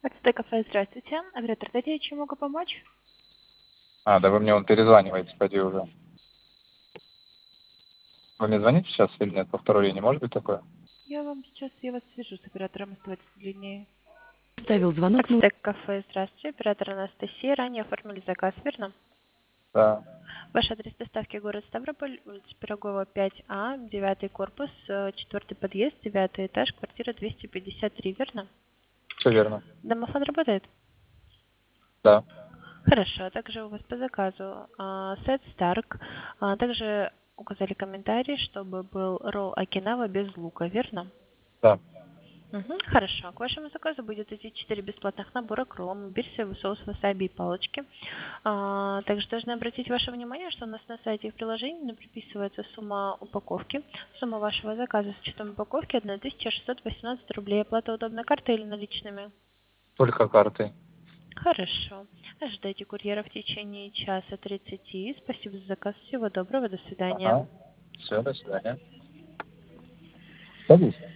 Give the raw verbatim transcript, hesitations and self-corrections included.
Это кафе, здравствуйте. Оператор Дарья, чем могу помочь? А, да вы мне вон перезваниваете, поди уже. Вы мне звоните сейчас или нет? По второй линии может быть такое? Я вам сейчас, я вас свяжу с оператором, оставайтесь длиннее. Ставил звонок, ну... Ацтек кафе, здравствуйте. Оператор Анастасия. Ранее оформили заказ, верно? Да. Ваш адрес доставки город Ставрополь, улица Пирогова, пять А, девятый корпус, э, четвертый подъезд, девятый этаж, квартира двести пятьдесят три, верно? Все верно. Домофон работает? Да. Хорошо. Также у вас по заказу а, сет Старк. А, также указали комментарий, чтобы был ролл Окинава без лука, верно? Да. Угу, хорошо. К вашему заказу будет идти четыре бесплатных набора к роллам, бирсовый соус, васаби и палочки. А, также должны обратить ваше внимание, что у нас на сайте и в приложении приписывается сумма упаковки. Сумма вашего заказа с учетом упаковки тысяча шестьсот восемнадцать рублей. Оплата удобно картой или наличными? Только картой. Хорошо. Ожидайте курьера в течение часа тридцати. Спасибо за заказ. Всего доброго. До свидания. Ага. Все, до свидания. Садись.